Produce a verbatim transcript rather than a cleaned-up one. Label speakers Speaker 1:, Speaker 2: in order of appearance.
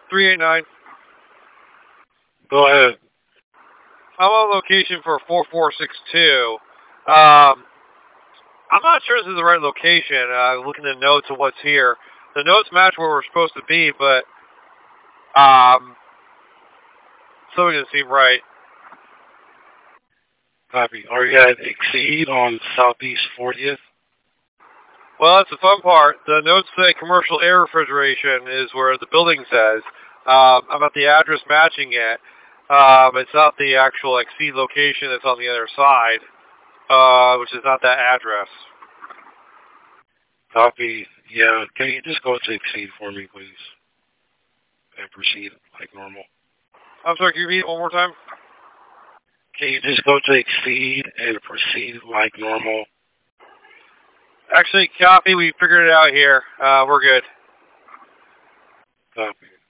Speaker 1: three eight nine.
Speaker 2: Go ahead.
Speaker 1: I'm on location for four four six two. Um, I'm not sure this is the right location. Uh, looking at the notes of what's here. The notes match where we're supposed to be, but um, something doesn't seem right.
Speaker 2: Copy. Are you at Exceed on Southeast fortieth?
Speaker 1: Well, that's the fun part. The notes say commercial air refrigeration is where the building says. Um, I'm at the address matching it. Um, it's not the actual Exceed location that's on the other side, uh, which is not that address.
Speaker 2: Copy. Yeah, can you just go to Exceed for me, please? And proceed like normal.
Speaker 1: I'm sorry, can you repeat it one more time?
Speaker 2: Can you just go to Exceed and proceed like normal?
Speaker 1: Actually, copy. We figured it out here. Uh, we're good.
Speaker 2: Copy.